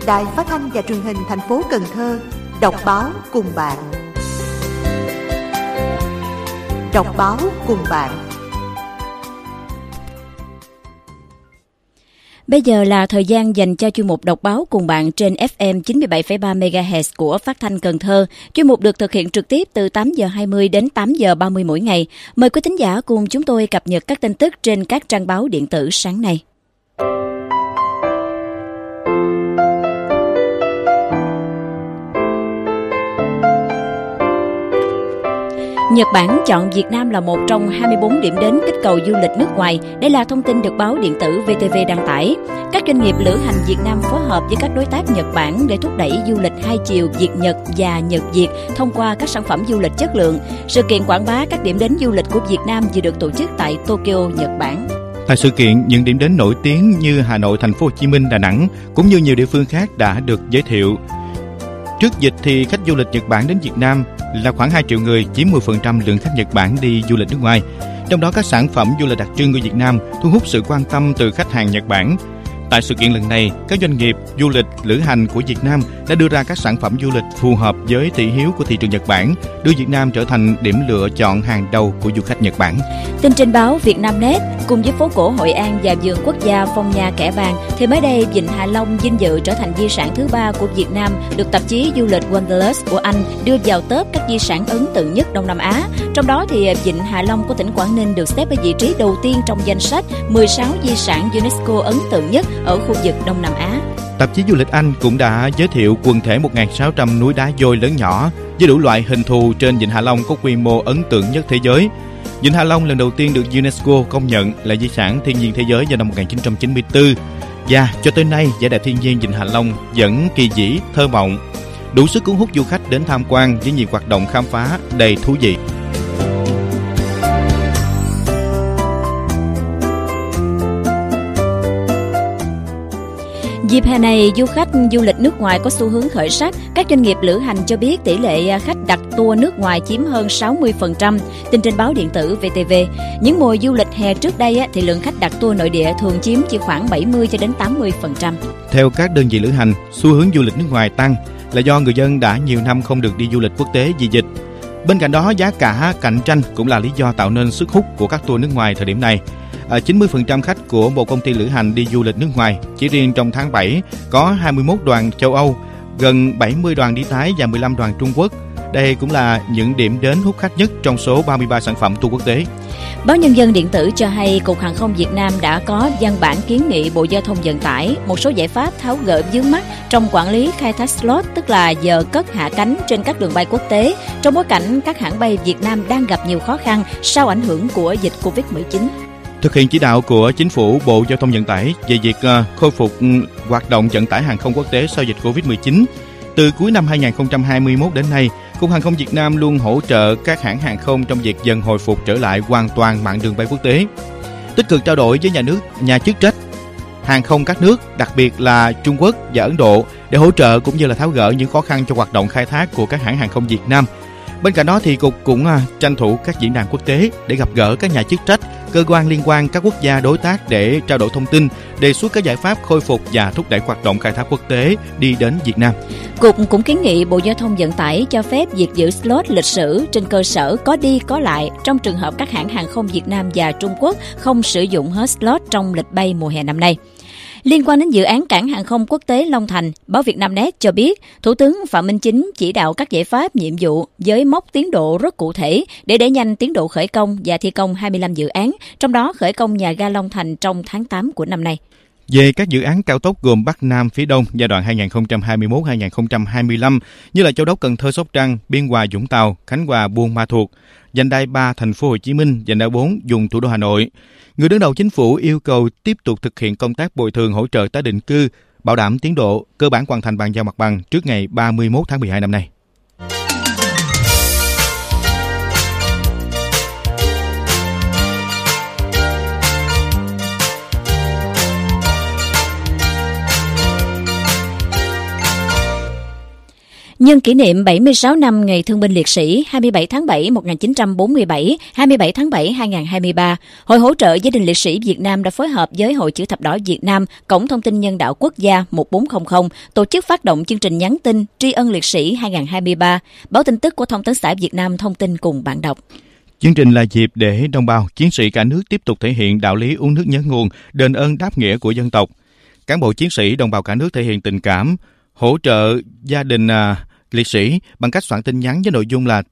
Đài Phát thanh và Truyền hình thành phố Cần Thơ đọc báo cùng bạn. Đọc báo cùng bạn. Bây giờ là thời gian dành cho chuyên mục đọc báo cùng bạn trên FM 97,3 MHz của Phát thanh Cần Thơ. Chuyên mục được thực hiện trực tiếp từ 8 giờ 20 đến 8 giờ 30 mỗi ngày. Mời quý thính giả cùng chúng tôi cập nhật các tin tức trên các trang báo điện tử sáng nay. Nhật Bản chọn Việt Nam là một trong 24 điểm đến kích cầu du lịch nước ngoài. Đây là thông tin được báo điện tử VTV đăng tải. Các doanh nghiệp lữ hành Việt Nam phối hợp với các đối tác Nhật Bản để thúc đẩy du lịch hai chiều Việt-Nhật và Nhật-Việt thông qua các sản phẩm du lịch chất lượng. Sự kiện quảng bá các điểm đến du lịch của Việt Nam vừa được tổ chức tại Tokyo, Nhật Bản. Tại sự kiện, những điểm đến nổi tiếng như Hà Nội, Thành phố Hồ Chí Minh, Đà Nẵng cũng như nhiều địa phương khác đã được giới thiệu. Trước dịch thì khách du lịch Nhật Bản đến Việt Nam là khoảng 2 triệu người, chiếm 10% lượng khách Nhật Bản đi du lịch nước ngoài. Trong đó các sản phẩm du lịch đặc trưng của Việt Nam thu hút sự quan tâm từ khách hàng Nhật Bản. Tại sự kiện lần này, các doanh nghiệp du lịch lữ hành của Việt Nam đã đưa ra các sản phẩm du lịch phù hợp với thị hiếu của thị trường Nhật Bản, đưa Việt Nam trở thành điểm lựa chọn hàng đầu của du khách Nhật Bản. Tin trên báo Vietnamnet cùng với phố cổ Hội An và vườn quốc gia Phong Nha Kẻ Bàng thì mới đây Vịnh Hạ Long vinh dự trở thành di sản thứ 3 của Việt Nam, được tạp chí du lịch Wanderlust của Anh đưa vào top các di sản ấn tượng nhất Đông Nam Á. Trong đó thì Vịnh Hạ Long của tỉnh Quảng Ninh được xếp ở vị trí đầu tiên trong danh sách 16 di sản UNESCO ấn tượng nhất ở khu vực Đông Nam Á. Tạp chí du lịch Anh cũng đã giới thiệu quần thể 1.600 núi đá vôi lớn nhỏ với đủ loại hình thù trên Vịnh Hạ Long có quy mô ấn tượng nhất thế giới. Vịnh Hạ Long lần đầu tiên được UNESCO công nhận là di sản thiên nhiên thế giới vào năm 1994 và cho tới nay vẻ đẹp thiên nhiên Vịnh Hạ Long vẫn kỳ vĩ, thơ mộng, đủ sức cuốn hút du khách đến tham quan với nhiều hoạt động khám phá đầy thú vị. Dịp hè này, du khách du lịch nước ngoài có xu hướng khởi sắc. Các doanh nghiệp lữ hành cho biết tỷ lệ khách đặt tour nước ngoài chiếm hơn 60%. Tin trên báo điện tử VTV. Những mùa du lịch hè trước đây thì lượng khách đặt tour nội địa thường chiếm chỉ khoảng 70 cho đến 80%. Theo các đơn vị lữ hành, xu hướng du lịch nước ngoài tăng là do người dân đã nhiều năm không được đi du lịch quốc tế vì dịch. Bên cạnh đó, giá cả cạnh tranh cũng là lý do tạo nên sức hút của các tour nước ngoài thời điểm này. 90% khách của một công ty lữ hành đi du lịch nước ngoài. Chỉ riêng trong tháng 7 có 21 đoàn châu Âu, gần 70 đoàn đi Thái và 15 đoàn Trung Quốc. Đây cũng là những điểm đến hút khách nhất trong số 33 sản phẩm tour quốc tế. Báo Nhân dân điện tử cho hay Cục Hàng không Việt Nam đã có văn bản kiến nghị Bộ Giao thông Vận tải một số giải pháp tháo gỡ vướng mắc trong quản lý khai thác slot, tức là giờ cất hạ cánh trên các đường bay quốc tế, trong bối cảnh các hãng bay Việt Nam đang gặp nhiều khó khăn sau ảnh hưởng của dịch Covid-19. Thực hiện chỉ đạo của Chính phủ, Bộ Giao thông Vận tải về việc khôi phục hoạt động vận tải hàng không quốc tế sau dịch Covid-19, từ cuối năm 2021 đến nay, Cục Hàng không Việt Nam luôn hỗ trợ các hãng hàng không trong việc dần hồi phục trở lại hoàn toàn mạng đường bay quốc tế, tích cực trao đổi với nhà nước, nhà chức trách, hàng không các nước, đặc biệt là Trung Quốc và Ấn Độ để hỗ trợ cũng như là tháo gỡ những khó khăn cho hoạt động khai thác của các hãng hàng không Việt Nam. Bên cạnh đó thì Cục cũng tranh thủ các diễn đàn quốc tế để gặp gỡ các nhà chức trách, cơ quan liên quan, các quốc gia đối tác để trao đổi thông tin, đề xuất các giải pháp khôi phục và thúc đẩy hoạt động khai thác quốc tế đi đến Việt Nam. Cục cũng kiến nghị Bộ Giao thông Vận tải cho phép việc giữ slot lịch sử trên cơ sở có đi có lại trong trường hợp các hãng hàng không Việt Nam và Trung Quốc không sử dụng hết slot trong lịch bay mùa hè năm nay. Liên quan đến dự án cảng hàng không quốc tế Long Thành, báo Vietnamnet cho biết Thủ tướng Phạm Minh Chính chỉ đạo các giải pháp nhiệm vụ với mốc tiến độ rất cụ thể để đẩy nhanh tiến độ khởi công và thi công 25 dự án, trong đó khởi công nhà ga Long Thành trong tháng 8 của năm nay. Về các dự án cao tốc gồm Bắc Nam phía Đông giai đoạn 2021-2025 như là Châu Đốc, Cần Thơ, Sóc Trăng, Biên Hòa, Vũng Tàu, Khánh Hòa, Buôn Ma Thuột, vành đai 3 Thành phố Hồ Chí Minh, vành đai 4 vùng thủ đô Hà Nội. Người đứng đầu Chính phủ yêu cầu tiếp tục thực hiện công tác bồi thường hỗ trợ tái định cư, bảo đảm tiến độ cơ bản hoàn thành bàn giao mặt bằng trước ngày 31 tháng 12 năm nay. Nhân kỷ niệm 76 năm Ngày Thương binh Liệt sĩ 27 tháng 7 1947, 27 tháng 7 2023, Hội hỗ trợ gia đình liệt sĩ Việt Nam đã phối hợp với Hội Chữ thập đỏ Việt Nam, Cổng thông tin nhân đạo quốc gia 1400 tổ chức phát động chương trình nhắn tin tri ân liệt sĩ 2023. Báo tin tức của Thông tấn xã Việt Nam thông tin cùng bạn đọc. Chương trình là dịp để đồng bào, chiến sĩ cả nước tiếp tục thể hiện đạo lý uống nước nhớ nguồn, đền ơn đáp nghĩa của dân tộc. Cán bộ chiến sĩ, đồng bào cả nước thể hiện tình cảm, hỗ trợ gia đình liệt sĩ bằng cách soạn tin nhắn với nội dung là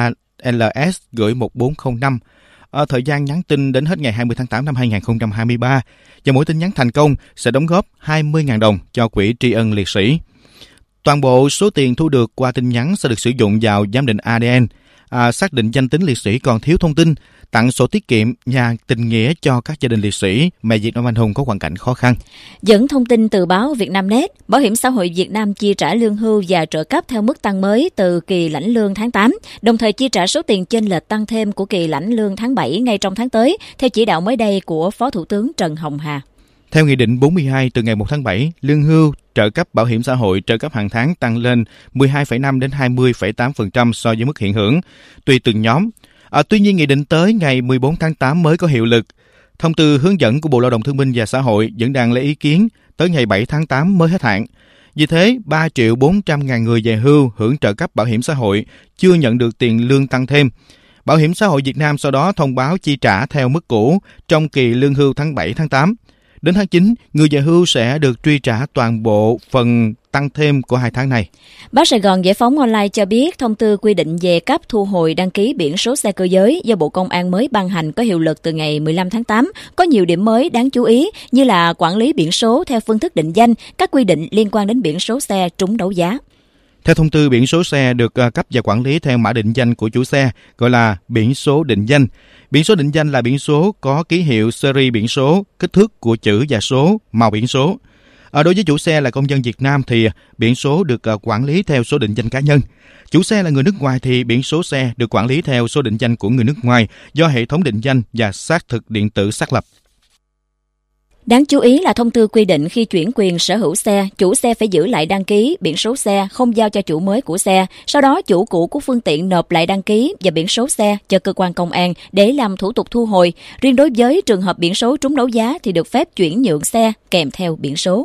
TALS gửi 1405. Thời gian nhắn tin đến hết ngày 20 tháng 8 năm 2023 và mỗi tin nhắn thành công sẽ đóng góp 20.000 đồng cho quỹ tri ân liệt sĩ. Toàn bộ số tiền thu được qua tin nhắn sẽ được sử dụng vào giám định ADN, xác định danh tính liệt sĩ còn thiếu thông tin, tặng sổ tiết kiệm, nhà tình nghĩa cho các gia đình liệt sĩ mẹ Việt Nam anh hùng có hoàn cảnh khó khăn. Dẫn thông tin từ báo Vietnamnet, Bảo hiểm xã hội Việt Nam chi trả lương hưu và trợ cấp theo mức tăng mới từ kỳ lãnh lương tháng 8, đồng thời chi trả số tiền chênh lệch tăng thêm của kỳ lãnh lương tháng 7 ngay trong tháng tới, theo chỉ đạo mới đây của Phó Thủ tướng Trần Hồng Hà. Theo Nghị định 42, từ ngày 1 tháng 7, lương hưu, trợ cấp bảo hiểm xã hội, trợ cấp hàng tháng tăng lên 12,5 đến 20,8% so với mức hiện hưởng, tùy từng nhóm. Tuy nhiên, nghị định tới ngày 14 tháng 8 mới có hiệu lực. Thông tư hướng dẫn của Bộ Lao động Thương binh và Xã hội vẫn đang lấy ý kiến, tới ngày 7 tháng 8 mới hết hạn. Vì thế, 3.400.000 người về hưu hưởng trợ cấp bảo hiểm xã hội chưa nhận được tiền lương tăng thêm. Bảo hiểm xã hội Việt Nam sau đó thông báo chi trả theo mức cũ trong kỳ lương hưu tháng 7 tháng 8. Đến tháng 9, người về hưu sẽ được truy trả toàn bộ phần tăng thêm của 2 tháng này. Báo Sài Gòn Giải phóng Online cho biết thông tư quy định về cấp thu hồi đăng ký biển số xe cơ giới do Bộ Công an mới ban hành có hiệu lực từ ngày 15 tháng 8 có nhiều điểm mới đáng chú ý như là quản lý biển số theo phương thức định danh, các quy định liên quan đến biển số xe trúng đấu giá. Theo thông tư, biển số xe được cấp và quản lý theo mã định danh của chủ xe, gọi là biển số định danh. Biển số định danh là biển số có ký hiệu series biển số, kích thước của chữ và số, màu biển số. Đối với chủ xe là công dân Việt Nam thì biển số được quản lý theo số định danh cá nhân. Chủ xe là người nước ngoài thì biển số xe được quản lý theo số định danh của người nước ngoài do hệ thống định danh và xác thực điện tử xác lập. Đáng chú ý là thông tư quy định khi chuyển quyền sở hữu xe, chủ xe phải giữ lại đăng ký, biển số xe, không giao cho chủ mới của xe. Sau đó, chủ cũ của phương tiện nộp lại đăng ký và biển số xe cho cơ quan công an để làm thủ tục thu hồi. Riêng đối với trường hợp biển số trúng đấu giá thì được phép chuyển nhượng xe kèm theo biển số.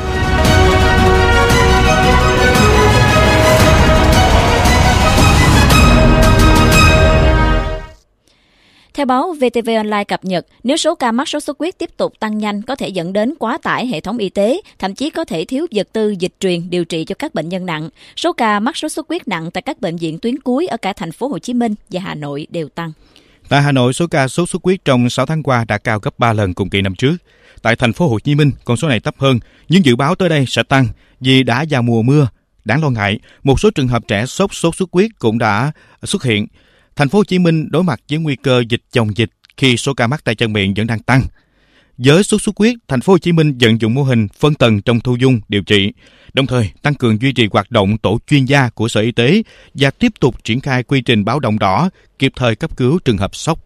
Theo báo VTV Online cập nhật, nếu số ca mắc sốt xuất huyết tiếp tục tăng nhanh có thể dẫn đến quá tải hệ thống y tế, thậm chí có thể thiếu vật tư dịch truyền điều trị cho các bệnh nhân nặng. Số ca mắc sốt xuất huyết nặng tại các bệnh viện tuyến cuối ở cả thành phố Hồ Chí Minh và Hà Nội đều tăng. Tại Hà Nội, số ca sốt xuất huyết trong 6 tháng qua đã cao gấp 3 lần cùng kỳ năm trước. Tại thành phố Hồ Chí Minh, con số này thấp hơn, nhưng dự báo tới đây sẽ tăng vì đã vào mùa mưa. Đáng lo ngại, một số trường hợp trẻ sốt xuất huyết cũng đã xuất hiện. Thành phố Hồ Chí Minh đối mặt với nguy cơ dịch chồng dịch khi số ca mắc tay chân miệng vẫn đang tăng. Với sốt xuất huyết, Thành phố Hồ Chí Minh vận dụng mô hình phân tầng trong thu dung điều trị, đồng thời tăng cường duy trì hoạt động tổ chuyên gia của Sở Y tế và tiếp tục triển khai quy trình báo động đỏ, kịp thời cấp cứu trường hợp sốc.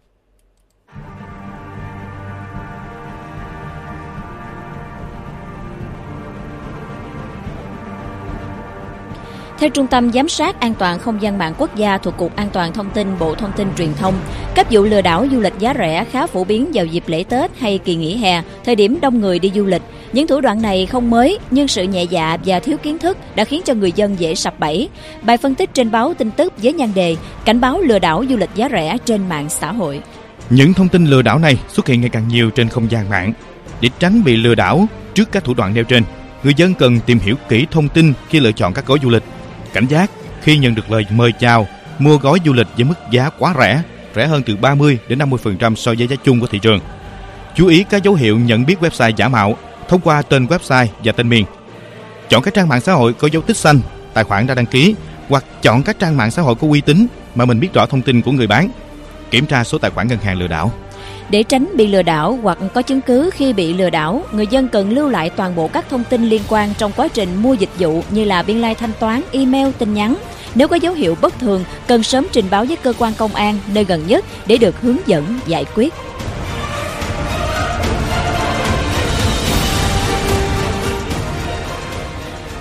Theo Trung tâm Giám sát An toàn Không gian mạng quốc gia thuộc Cục An toàn Thông tin Bộ Thông tin Truyền thông, các vụ lừa đảo du lịch giá rẻ khá phổ biến vào dịp lễ Tết hay kỳ nghỉ hè, thời điểm đông người đi du lịch. Những thủ đoạn này không mới, nhưng sự nhẹ dạ và thiếu kiến thức đã khiến cho người dân dễ sập bẫy. Bài phân tích trên báo tin tức với nhan đề cảnh báo lừa đảo du lịch giá rẻ trên mạng xã hội. Những thông tin lừa đảo này xuất hiện ngày càng nhiều trên không gian mạng. Để tránh bị lừa đảo trước các thủ đoạn nêu trên, người dân cần tìm hiểu kỹ thông tin khi lựa chọn các gói du lịch. Cảnh giác khi nhận được lời mời chào mua gói du lịch với mức giá quá rẻ hơn từ 30 đến 50% so với giá chung của thị trường. Chú ý các dấu hiệu nhận biết website giả mạo thông qua tên website và tên miền. Chọn các trang mạng xã hội có dấu tích xanh, tài khoản đã đăng ký, hoặc chọn các trang mạng xã hội có uy tín mà mình biết rõ thông tin của người bán. Kiểm tra số tài khoản ngân hàng lừa đảo. Để tránh bị lừa đảo hoặc có chứng cứ khi bị lừa đảo, người dân cần lưu lại toàn bộ các thông tin liên quan trong quá trình mua dịch vụ như là biên lai thanh toán, email, tin nhắn. Nếu có dấu hiệu bất thường, cần sớm trình báo với cơ quan công an nơi gần nhất để được hướng dẫn giải quyết.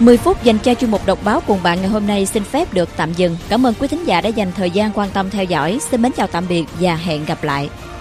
10 phút dành cho chuyên mục đọc báo cùng bạn ngày hôm nay xin phép được tạm dừng. Cảm ơn quý thính giả đã dành thời gian quan tâm theo dõi. Xin mến chào tạm biệt và hẹn gặp lại.